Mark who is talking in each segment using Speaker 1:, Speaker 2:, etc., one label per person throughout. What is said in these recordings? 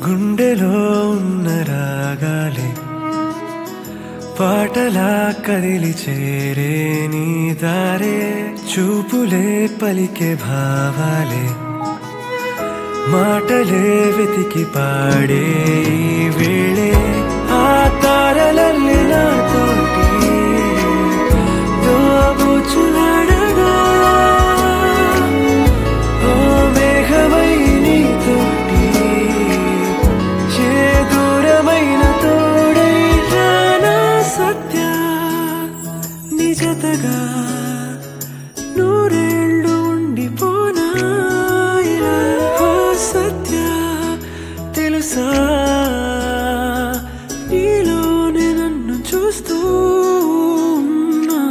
Speaker 1: గుండెలో ఉన్న రాగాలే పాటలా కదిలి చేరే నీ దారే చూపులే పలికే భావాలే మాటలే వెతికి పాడే ఈ వేళే ఆ తారలల్లి నాతోటి దోబుచులాడగా ఓ మేఘమై నీతోటి ఏ దూరమైన తోడై రానా సత్య నిజతగా నూరేళ్ళు ఉండిపోనా ఇలా ఓ సత్య తెలుసా నీలోనే నన్ను చూస్తూ ఉన్నా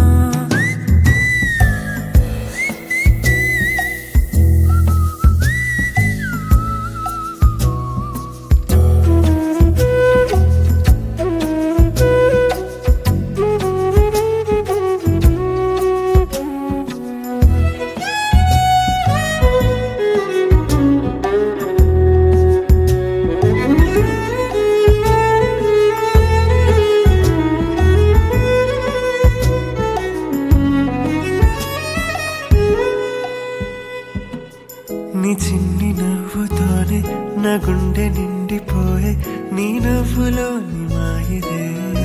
Speaker 1: నీ చిన్ని నవ్వుతోనే నా గుండె నిండిపోయే నీ నవ్వులోని మాయిదే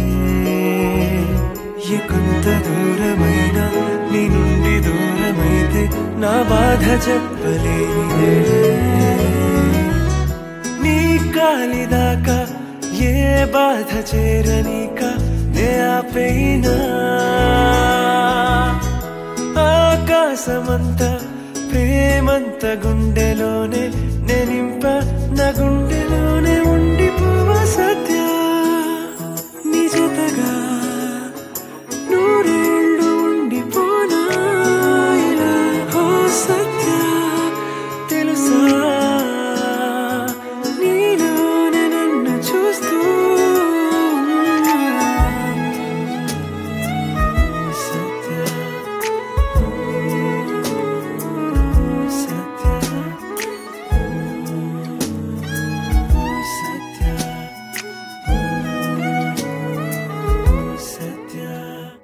Speaker 1: కొంత దూరమైన నీ నుండి దూరమైతే నా బాధ చెప్పలేనిదే నీ కాలిదాకా ఏ బాధ చేరనీక నే ఆపేనా ఆకాశమంతా ప్రేమంత గుండెలోనే నింప నా గుండె